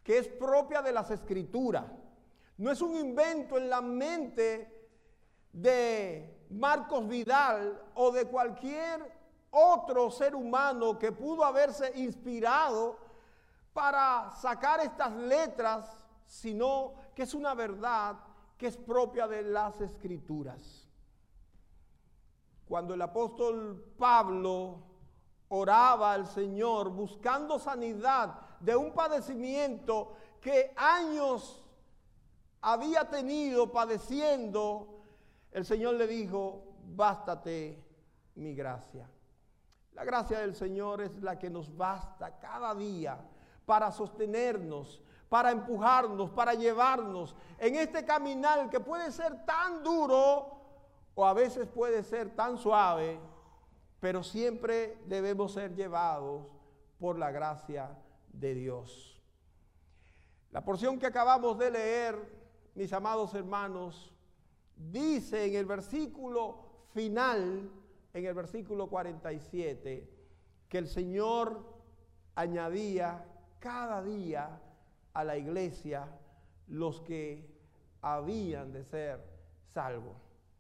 que es propia de las Escrituras. No es un invento en la mente de Marcos Vidal o de cualquier otro ser humano que pudo haberse inspirado para sacar estas letras, sino que es una verdad que es propia de las Escrituras. Cuando el apóstol Pablo oraba al Señor buscando sanidad de un padecimiento que años había tenido padeciendo, el Señor le dijo: bástate mi gracia. La gracia del Señor es la que nos basta cada día para sostenernos, para empujarnos, para llevarnos en este caminar que puede ser tan duro o a veces puede ser tan suave, pero siempre debemos ser llevados por la gracia de Dios. La porción que acabamos de leer, mis amados hermanos, dice en el versículo final, en el versículo 47, que el Señor añadía cada día a la iglesia los que habían de ser salvos.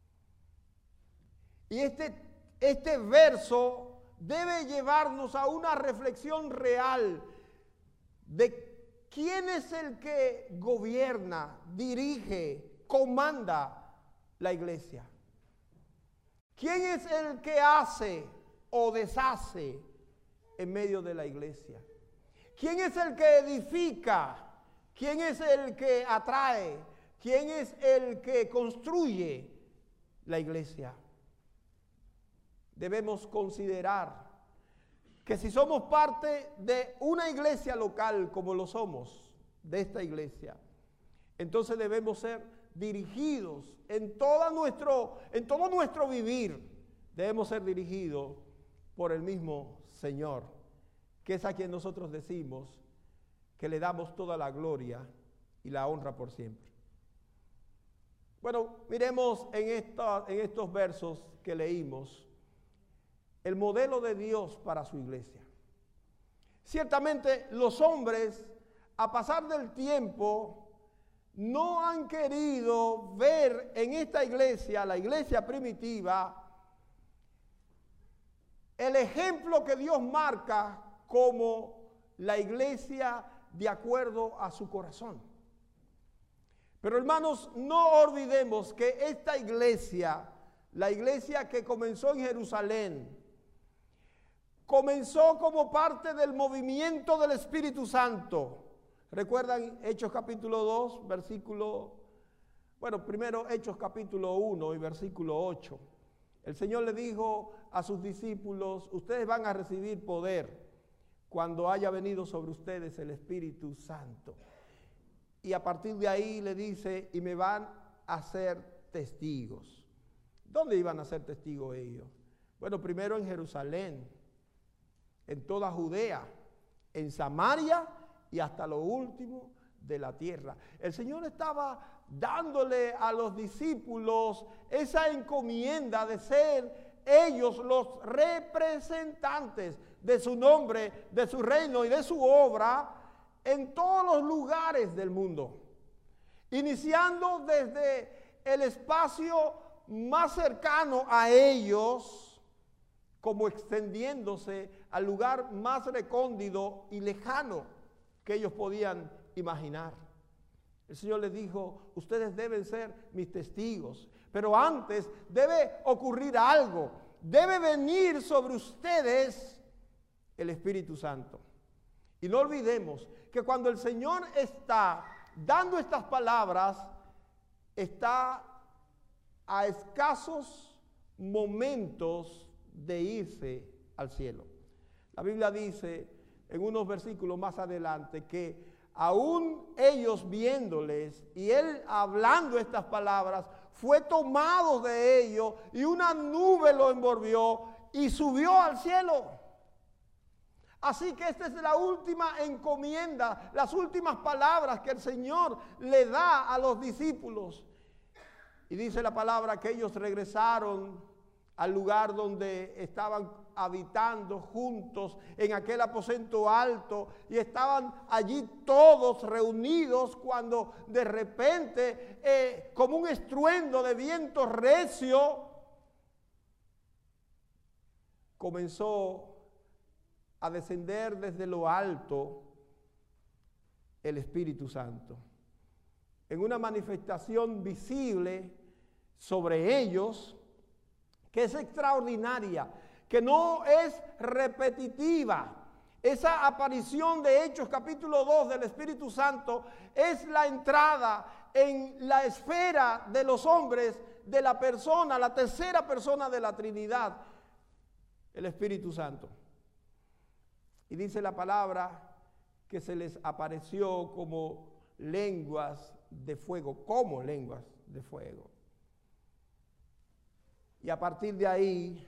Y este verso debe llevarnos a una reflexión real de quién es el que gobierna, dirige, comanda la iglesia. ¿Quién es el que hace o deshace en medio de la iglesia? ¿Quién es el que edifica? ¿Quién es el que atrae? ¿Quién es el que construye la iglesia? Debemos considerar que si somos parte de una iglesia local como lo somos de esta iglesia, entonces debemos ser dirigidos en todo nuestro vivir, debemos ser dirigidos por el mismo Señor, que es a quien nosotros decimos que le damos toda la gloria y la honra por siempre. Bueno, miremos en estos versos que leímos el modelo de Dios para su iglesia. Ciertamente los hombres, a pasar del tiempo, no han querido ver en esta iglesia, la iglesia primitiva, el ejemplo que Dios marca como la iglesia de acuerdo a su corazón. Pero hermanos, no olvidemos que esta iglesia, la iglesia que comenzó en Jerusalén, comenzó como parte del movimiento del Espíritu Santo. ¿Recuerdan Hechos capítulo 2, primero Hechos capítulo 1 y versículo 8? El Señor le dijo a sus discípulos: ustedes van a recibir poder cuando haya venido sobre ustedes el Espíritu Santo. Y a partir de ahí le dice: y me van a ser testigos. ¿Dónde iban a ser testigos ellos? Bueno, primero en Jerusalén, en toda Judea, en Samaria y hasta lo último de la tierra. El Señor estaba dándole a los discípulos esa encomienda de ser ellos los representantes de su nombre, de su reino y de su obra en todos los lugares del mundo, iniciando desde el espacio más cercano a ellos, como extendiéndose al lugar más recóndito y lejano que ellos podían imaginar. El Señor les dijo: ustedes deben ser mis testigos, pero antes debe ocurrir algo, debe venir sobre ustedes el Espíritu Santo. Y no olvidemos que cuando el Señor está dando estas palabras, está a escasos momentos de irse al cielo. La Biblia dice en unos versículos más adelante que aún ellos viéndoles y Él hablando estas palabras, fue tomado de ellos y una nube lo envolvió y subió al cielo. Así que esta es la última encomienda, las últimas palabras que el Señor le da a los discípulos. Y dice la palabra que ellos regresaron al lugar donde estaban habitando juntos en aquel aposento alto, y estaban allí todos reunidos cuando de repente, como un estruendo de viento recio, comenzó a descender desde lo alto el Espíritu Santo, en una manifestación visible sobre ellos, que es extraordinaria, que no es repetitiva. Esa aparición de Hechos capítulo 2 del Espíritu Santo es la entrada en la esfera de los hombres de la persona, la tercera persona de la Trinidad, el Espíritu Santo. Y dice la palabra que se les apareció como lenguas de fuego, como lenguas de fuego. Y a partir de ahí,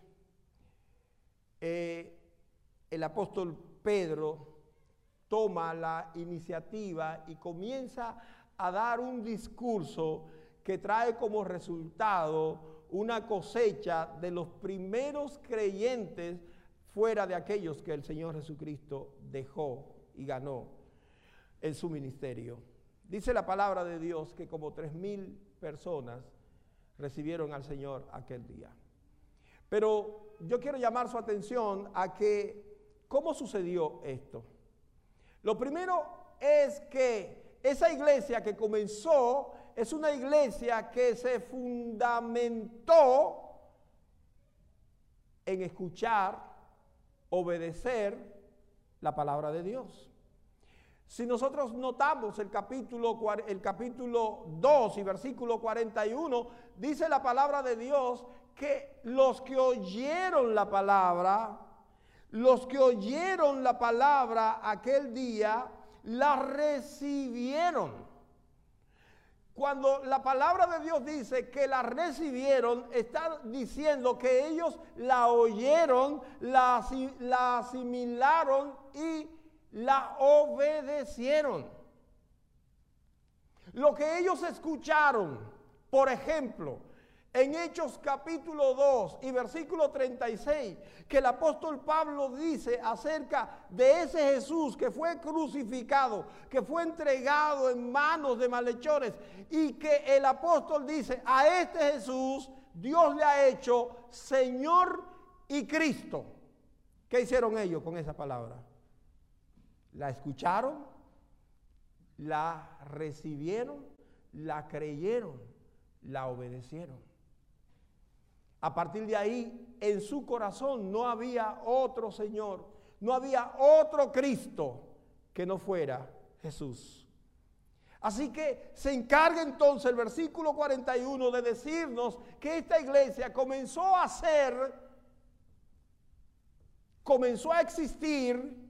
el apóstol Pedro toma la iniciativa y comienza a dar un discurso que trae como resultado una cosecha de los primeros creyentes fuera de aquellos que el Señor Jesucristo dejó y ganó en su ministerio. Dice la palabra de Dios que como 3,000 personas recibieron al Señor aquel día. Pero yo quiero llamar su atención a que, ¿cómo sucedió esto? Lo primero es que esa iglesia que comenzó es una iglesia que se fundamentó en escuchar, obedecer la palabra de Dios. Si nosotros notamos el capítulo 2 y versículo 41, dice la palabra de Dios que los que oyeron la palabra aquel día, la recibieron. Cuando la palabra de Dios dice que la recibieron, está diciendo que ellos la oyeron, la asimilaron y la obedecieron. Lo que ellos escucharon, por ejemplo, en Hechos capítulo 2 y versículo 36, que el apóstol Pablo dice acerca de ese Jesús que fue crucificado, que fue entregado en manos de malhechores, y que el apóstol dice, a este Jesús Dios le ha hecho Señor y Cristo. ¿Qué hicieron ellos con esa palabra? La escucharon, la recibieron, la creyeron, la obedecieron. A partir de ahí, en su corazón no había otro Señor, no había otro Cristo que no fuera Jesús. Así que se encarga entonces el versículo 41 de decirnos que esta iglesia comenzó a existir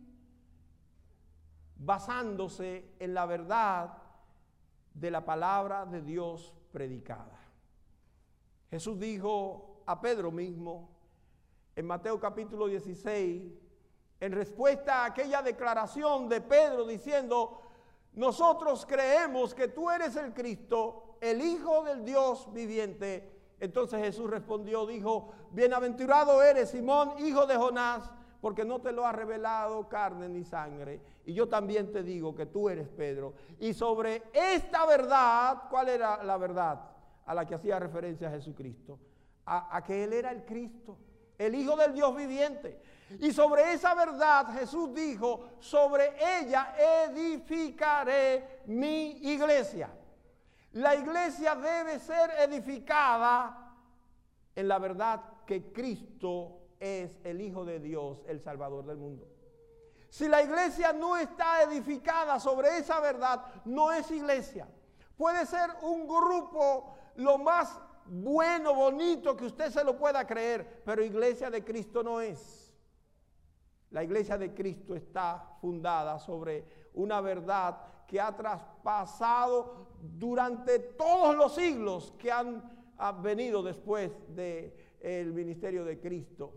basándose en la verdad de la palabra de Dios predicada. Jesús dijo a Pedro mismo, en Mateo capítulo 16, en respuesta a aquella declaración de Pedro diciendo, nosotros creemos que tú eres el Cristo, el Hijo del Dios viviente. Entonces Jesús respondió, dijo, bienaventurado eres Simón, hijo de Jonás, porque no te lo ha revelado carne ni sangre. Y yo también te digo que tú eres Pedro. Y sobre esta verdad, ¿cuál era la verdad a la que hacía referencia a Jesucristo? A que Él era el Cristo, el Hijo del Dios viviente. Y sobre esa verdad Jesús dijo, sobre ella edificaré mi iglesia. La iglesia debe ser edificada en la verdad que Cristo es el Hijo de Dios, el Salvador del mundo. Si la iglesia no está edificada sobre esa verdad, no es iglesia. Puede ser un grupo lo más bueno, bonito que usted se lo pueda creer, pero iglesia de Cristo no es. La iglesia de Cristo está fundada sobre una verdad que ha traspasado durante todos los siglos que han venido después del ministerio de Cristo.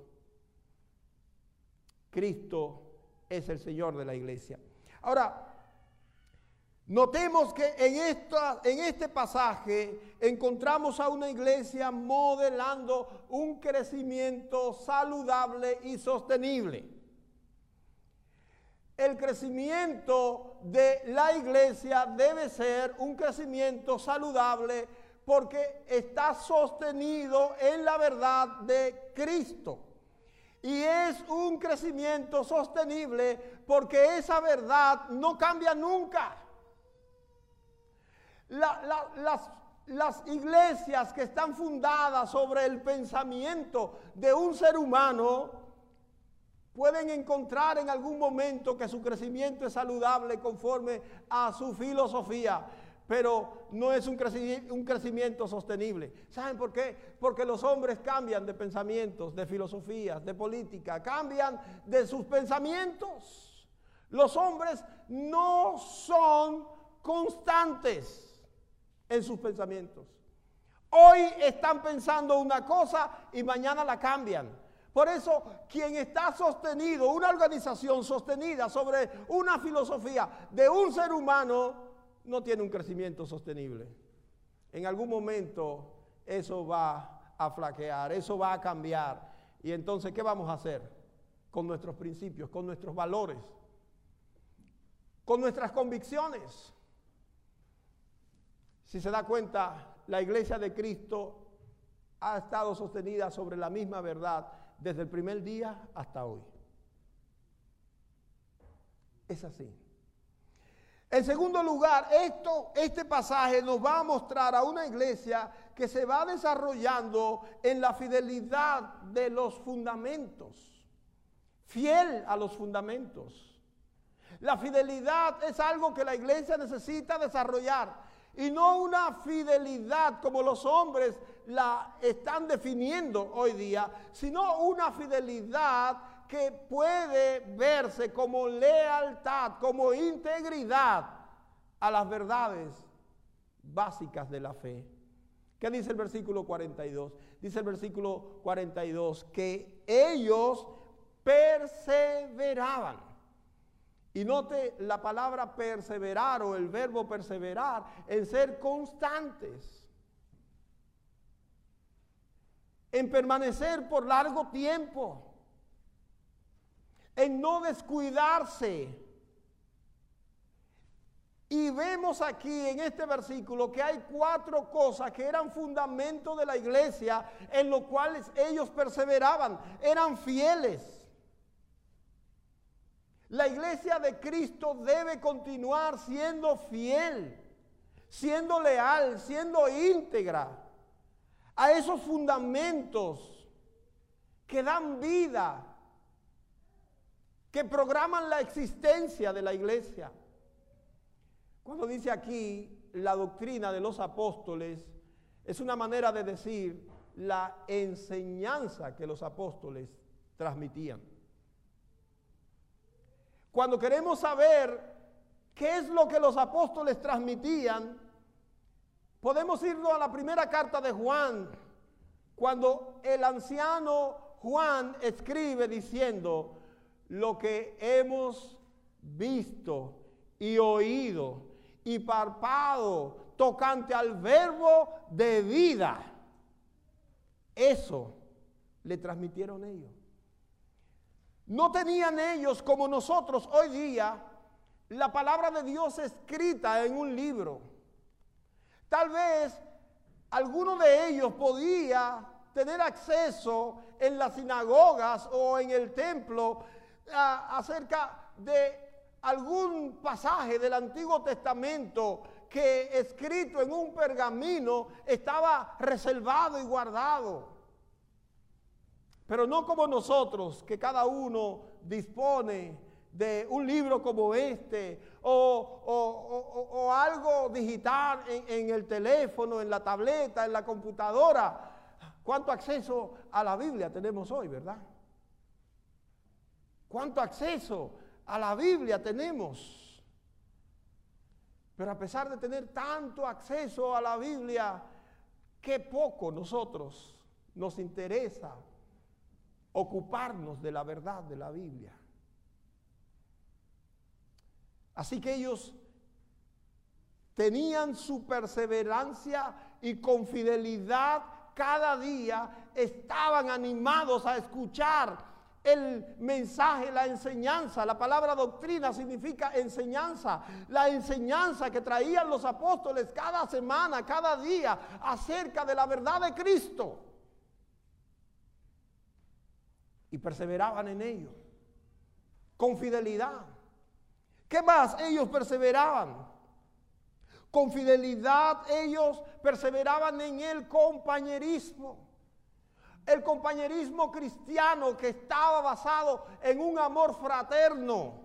Cristo es el Señor de la iglesia. Ahora, Notemos que en este pasaje encontramos a una iglesia modelando un crecimiento saludable y sostenible. El crecimiento de la iglesia debe ser un crecimiento saludable porque está sostenido en la verdad de Cristo. Y es un crecimiento sostenible porque esa verdad no cambia nunca. Las iglesias que están fundadas sobre el pensamiento de un ser humano pueden encontrar en algún momento que su crecimiento es saludable conforme a su filosofía, pero no es un crecimiento sostenible. ¿Saben por qué? Porque los hombres cambian de pensamientos, de filosofías, de política, cambian de sus pensamientos. Los hombres no son constantes en sus pensamientos. Hoy están pensando una cosa y mañana la cambian. Por eso, quien está sostenido, una organización sostenida sobre una filosofía de un ser humano, no tiene un crecimiento sostenible. En algún momento eso va a flaquear, eso va a cambiar. Y entonces, ¿qué vamos a hacer con nuestros principios, con nuestros valores, con nuestras convicciones? Si se da cuenta, la iglesia de Cristo ha estado sostenida sobre la misma verdad desde el primer día hasta hoy. Es así. En segundo lugar, este pasaje nos va a mostrar a una iglesia que se va desarrollando en la fidelidad de los fundamentos, fiel a los fundamentos. La fidelidad es algo que la iglesia necesita desarrollar. Y no una fidelidad como los hombres la están definiendo hoy día, sino una fidelidad que puede verse como lealtad, como integridad a las verdades básicas de la fe. ¿Qué dice el versículo 42? Dice el versículo 42 que ellos perseveraban. Y note la palabra perseverar o el verbo perseverar en ser constantes, en permanecer por largo tiempo, en no descuidarse. Y vemos aquí en este versículo que hay 4 cosas que eran fundamento de la iglesia en los cuales ellos perseveraban, eran fieles. La iglesia de Cristo debe continuar siendo fiel, siendo leal, siendo íntegra a esos fundamentos que dan vida, que programan la existencia de la iglesia. Cuando dice aquí la doctrina de los apóstoles, es una manera de decir la enseñanza que los apóstoles transmitían. Cuando queremos saber qué es lo que los apóstoles transmitían, podemos irnos a la primera carta de Juan, cuando el anciano Juan escribe diciendo: lo que hemos visto y oído y palpado tocante al verbo de vida, eso le transmitieron ellos. No tenían ellos, como nosotros hoy día, la palabra de Dios escrita en un libro. Tal vez alguno de ellos podía tener acceso en las sinagogas o en el templo acerca de algún pasaje del Antiguo Testamento que escrito en un pergamino estaba reservado y guardado. Pero no como nosotros, que cada uno dispone de un libro como este o algo digital en el teléfono, en la tableta, en la computadora. ¿Cuánto acceso a la Biblia tenemos hoy, verdad? ¿Cuánto acceso a la Biblia tenemos? Pero a pesar de tener tanto acceso a la Biblia, qué poco nosotros nos interesa ocuparnos de la verdad de la Biblia. Así que ellos tenían su perseverancia y con fidelidad cada día estaban animados a escuchar el mensaje, la enseñanza. La palabra doctrina significa enseñanza. La enseñanza que traían los apóstoles cada semana, cada día, acerca de la verdad de Cristo. Y perseveraban en ello, con fidelidad. ¿Qué más? Ellos perseveraban. Con fidelidad ellos perseveraban en el compañerismo. El compañerismo cristiano que estaba basado en un amor fraterno.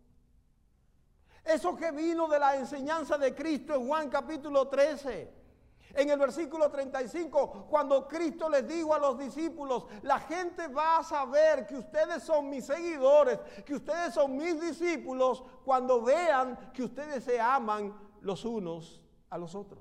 Eso que vino de la enseñanza de Cristo en Juan capítulo 13. En el versículo 35, cuando Cristo les dijo a los discípulos: la gente va a saber que ustedes son mis seguidores, que ustedes son mis discípulos, cuando vean que ustedes se aman los unos a los otros.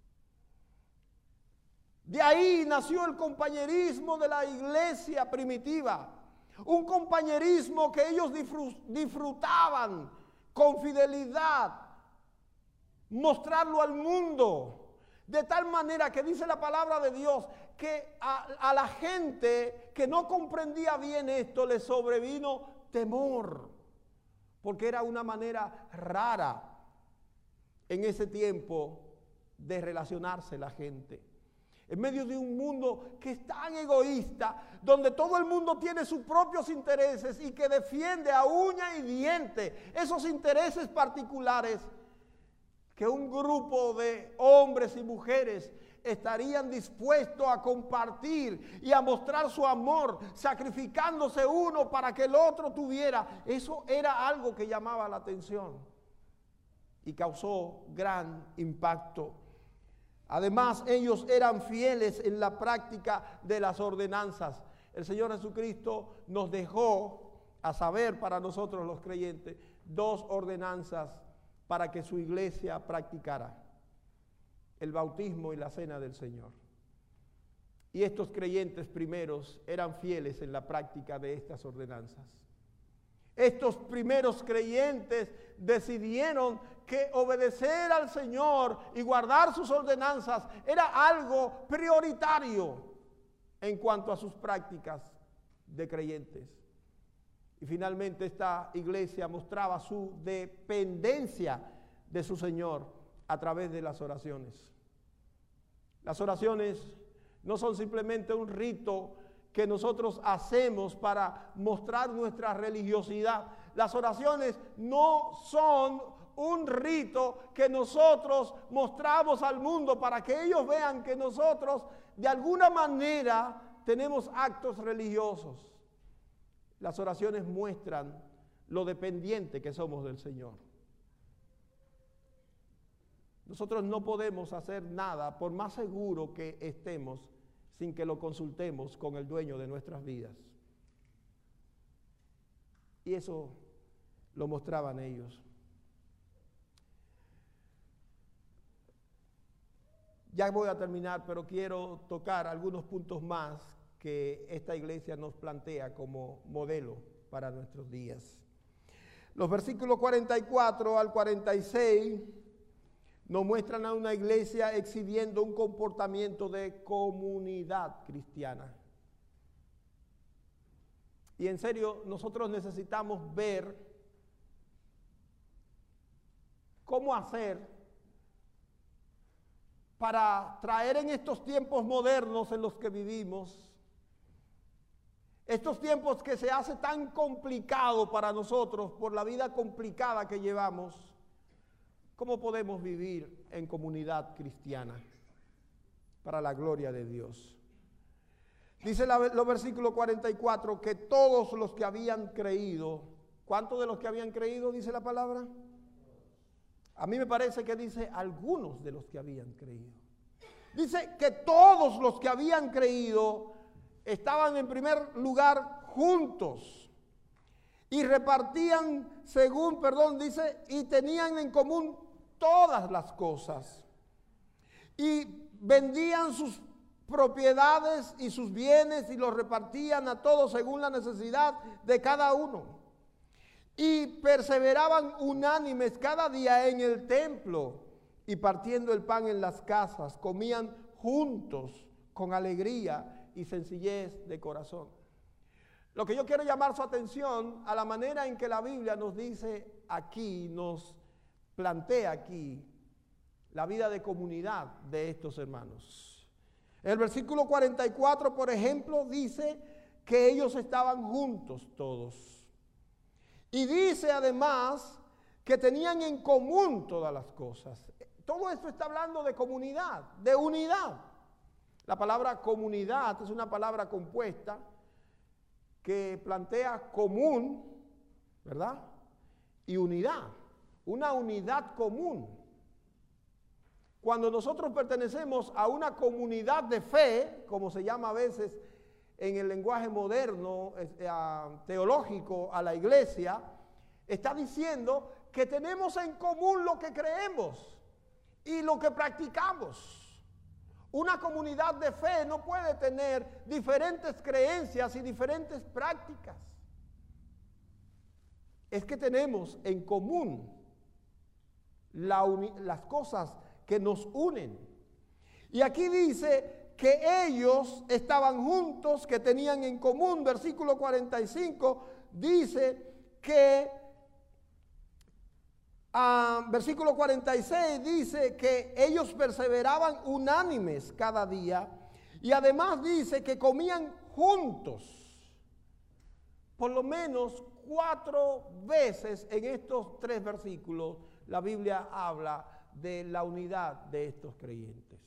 De ahí nació el compañerismo de la iglesia primitiva. Un compañerismo que ellos disfrutaban con fidelidad, mostrarlo al mundo. De tal manera que dice la palabra de Dios que a la gente que no comprendía bien esto le sobrevino temor, porque era una manera rara en ese tiempo de relacionarse la gente. En medio de un mundo que es tan egoísta, donde todo el mundo tiene sus propios intereses y que defiende a uña y diente esos intereses particulares, que un grupo de hombres y mujeres estarían dispuestos a compartir y a mostrar su amor, sacrificándose uno para que el otro tuviera. Eso era algo que llamaba la atención y causó gran impacto. Además, ellos eran fieles en la práctica de las ordenanzas. El Señor Jesucristo nos dejó a saber para nosotros los creyentes 2 ordenanzas para que su iglesia practicara: el bautismo y la cena del Señor. Y estos creyentes primeros eran fieles en la práctica de estas ordenanzas. Estos primeros creyentes decidieron que obedecer al Señor y guardar sus ordenanzas era algo prioritario en cuanto a sus prácticas de creyentes. Y finalmente esta iglesia mostraba su dependencia de su Señor a través de las oraciones. Las oraciones no son simplemente un rito que nosotros hacemos para mostrar nuestra religiosidad. Las oraciones no son un rito que nosotros mostramos al mundo para que ellos vean que nosotros de alguna manera tenemos actos religiosos. Las oraciones muestran lo dependiente que somos del Señor. Nosotros no podemos hacer nada, por más seguro que estemos, sin que lo consultemos con el dueño de nuestras vidas. Y eso lo mostraban ellos. Ya voy a terminar, pero quiero tocar algunos puntos más que esta iglesia nos plantea como modelo para nuestros días. Los versículos 44 al 46 nos muestran a una iglesia exhibiendo un comportamiento de comunidad cristiana. Y en serio, nosotros necesitamos ver cómo hacer para traer en estos tiempos modernos en los que vivimos, estos tiempos que se hace tan complicado para nosotros por la vida complicada que llevamos, ¿cómo podemos vivir en comunidad cristiana para la gloria de Dios? Dice los versículos 44 que todos los que habían creído, ¿cuántos de los que habían creído dice la palabra? A mí me parece que dice algunos de los que habían creído. Dice que todos los que habían creído estaban en primer lugar juntos y repartían dice, y tenían en común todas las cosas. Y vendían sus propiedades y sus bienes y los repartían a todos según la necesidad de cada uno. Y perseveraban unánimes cada día en el templo, y partiendo el pan en las casas, comían juntos con alegría y sencillez de corazón. Lo que yo quiero llamar su atención a la manera en que la Biblia nos dice aquí, nos plantea aquí la vida de comunidad de estos hermanos. El versículo 44, por ejemplo, dice que ellos estaban juntos todos. Y dice además que tenían en común todas las cosas. Todo esto está hablando de comunidad, de unidad. La palabra comunidad es una palabra compuesta que plantea común, ¿verdad? Y unidad, una unidad común. Cuando nosotros pertenecemos a una comunidad de fe, como se llama a veces en el lenguaje moderno, teológico, a la iglesia, está diciendo que tenemos en común lo que creemos y lo que practicamos. Una comunidad de fe no puede tener diferentes creencias y diferentes prácticas. Es que tenemos en común las cosas que nos unen. Y aquí dice que ellos estaban juntos, que tenían en común. Versículo 45 dice que versículo 46 dice que ellos perseveraban unánimes cada día, y además dice que comían juntos. Por lo menos 4 veces en estos 3 versículos la Biblia habla de la unidad de estos creyentes.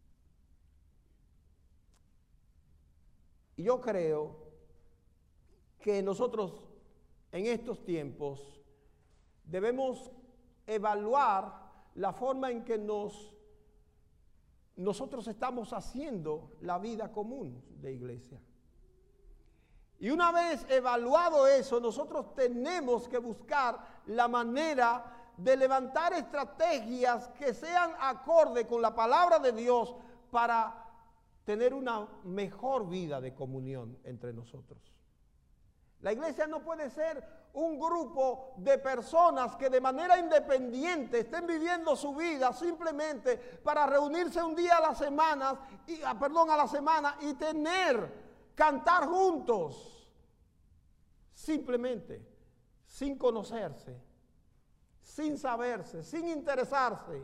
Y yo creo que nosotros en estos tiempos debemos evaluar la forma en que nosotros estamos haciendo la vida común de iglesia. Y una vez evaluado eso, nosotros tenemos que buscar la manera de levantar estrategias que sean acorde con la palabra de Dios para tener una mejor vida de comunión entre nosotros. La iglesia no puede ser un grupo de personas que de manera independiente estén viviendo su vida simplemente para reunirse un día a la semana y cantar juntos, simplemente, sin conocerse, sin saberse, sin interesarse.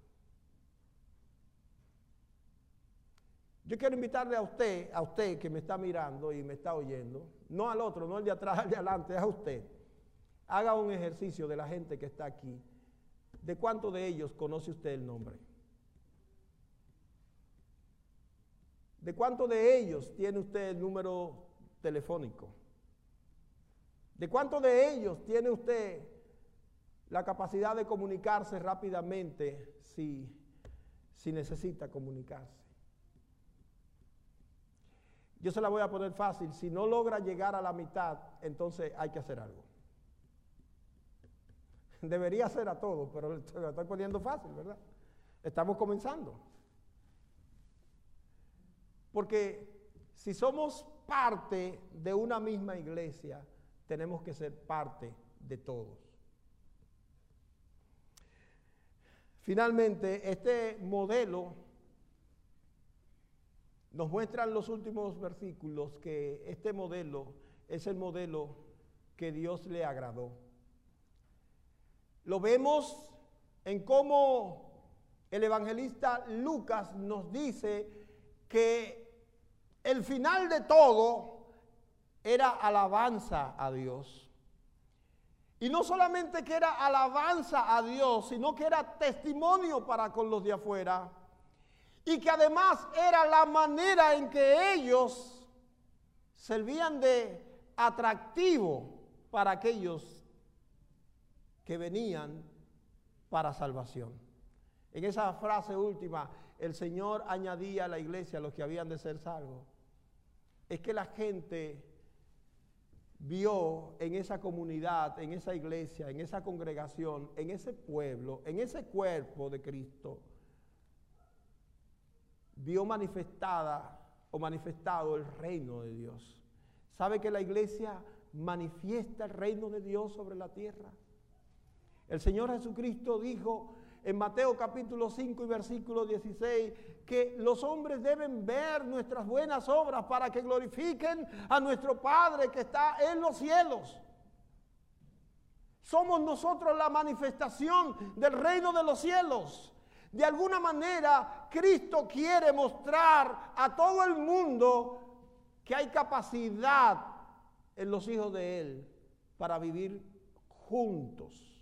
Yo quiero invitarle a usted que me está mirando y me está oyendo, no al otro, no al de atrás, al de adelante, a usted. Haga un ejercicio de la gente que está aquí. ¿De cuántos de ellos conoce usted el nombre? ¿De cuántos de ellos tiene usted el número telefónico? ¿De cuántos de ellos tiene usted la capacidad de comunicarse rápidamente si necesita comunicarse? Yo se la voy a poner fácil. Si no logra llegar a la mitad, entonces hay que hacer algo. Debería ser a todo, pero lo estoy poniendo fácil, ¿verdad? Estamos comenzando. Porque si somos parte de una misma iglesia, tenemos que ser parte de todos. Finalmente, este modelo nos muestran los últimos versículos que este modelo es el modelo que Dios le agradó. Lo vemos en cómo el evangelista Lucas nos dice que el final de todo era alabanza a Dios. Y no solamente que era alabanza a Dios, sino que era testimonio para con los de afuera. Y que además era la manera en que ellos servían de atractivo para aquellos que venían para salvación. En esa frase última, el Señor añadía a la iglesia a los que habían de ser salvos. Es que la gente vio en esa comunidad, en esa iglesia, en esa congregación, en ese pueblo, en ese cuerpo de Cristo, vio manifestado el reino de Dios. ¿Sabe que la iglesia manifiesta el reino de Dios sobre la tierra? El Señor Jesucristo dijo en Mateo capítulo 5 y versículo 16, que los hombres deben ver nuestras buenas obras para que glorifiquen a nuestro Padre que está en los cielos. Somos nosotros la manifestación del reino de los cielos. De alguna manera, Cristo quiere mostrar a todo el mundo que hay capacidad en los hijos de Él para vivir juntos.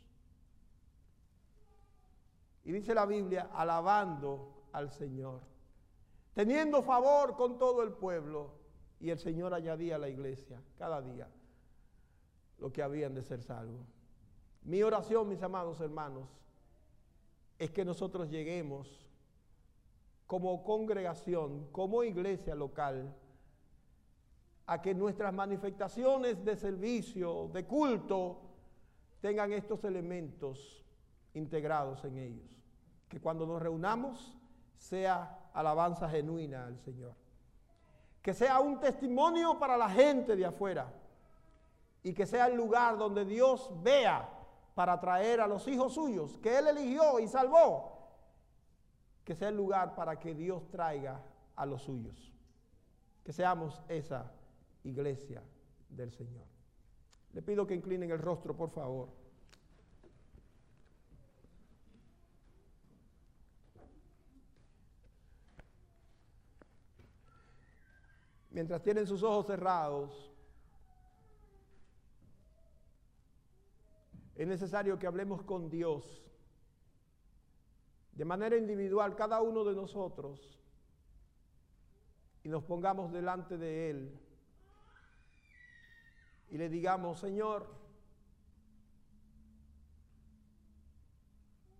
Y dice la Biblia, alabando al Señor, teniendo favor con todo el pueblo, y el Señor añadía a la iglesia cada día lo que habían de ser salvos. Mi oración, mis amados hermanos, es que nosotros lleguemos como congregación, como iglesia local, a que nuestras manifestaciones de servicio, de culto, tengan estos elementos integrados en ellos. Que cuando nos reunamos sea alabanza genuina al Señor. Que sea un testimonio para la gente de afuera. Y que sea el lugar donde Dios vea para traer a los hijos suyos que Él eligió y salvó. Que sea el lugar para que Dios traiga a los suyos. Que seamos esa iglesia del Señor. Le pido que inclinen el rostro, por favor. Mientras tienen sus ojos cerrados, es necesario que hablemos con Dios de manera individual, cada uno de nosotros, y nos pongamos delante de Él y le digamos: Señor,